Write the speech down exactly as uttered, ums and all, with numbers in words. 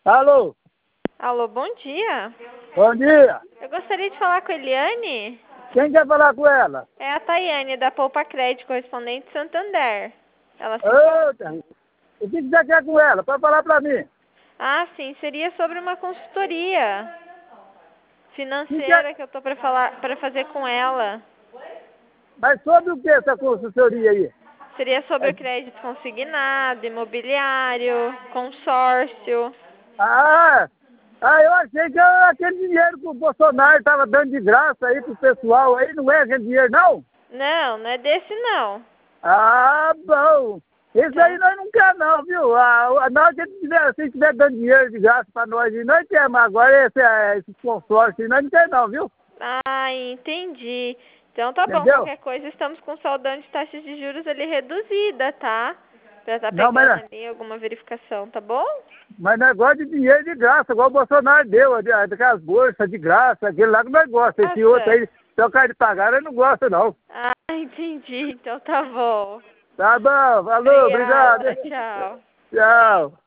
Alô? Alô, bom dia. Bom dia. Eu gostaria de falar com a Eliane. Quem quer falar com ela? É a Tayane, da Poupa Crédito, correspondente Santander. Ela se... Eita, o que você quer com ela? Pode falar pra mim. Ah, sim, seria sobre uma consultoria Que que é? financeira que eu tô para falar, para fazer com ela. Mas sobre o que essa consultoria aí? Seria sobre crédito consignado, imobiliário, consórcio. Ah, ah, eu achei que era aquele dinheiro que o Bolsonaro estava dando de graça aí pro pessoal aí, não é aquele dinheiro não? Não, não é desse não. Ah, bom. Isso aí nós não quer não, viu? Ah, nós que tiver, se tiver dando dinheiro de graça pra nós aí, nós queremos. Agora esse, eh, esse consórcio aí, nós não quer não, viu? Ah, entendi. Então tá bom, Entendeu? qualquer coisa estamos com saudade de taxas de juros ali reduzida, tá? Pra tá Não, pegando mas, ali alguma verificação, tá bom? mas nós gostamos de dinheiro de graça, igual o Bolsonaro deu, daquelas bolsas de graça, aquele lá que nós gostamos. Esse outro Nossa. aí, se o cara de pagar, nós não gosta não. Ah, entendi. Então tá bom. Tá bom, falou, obrigado. Obrigada, tchau. Tchau.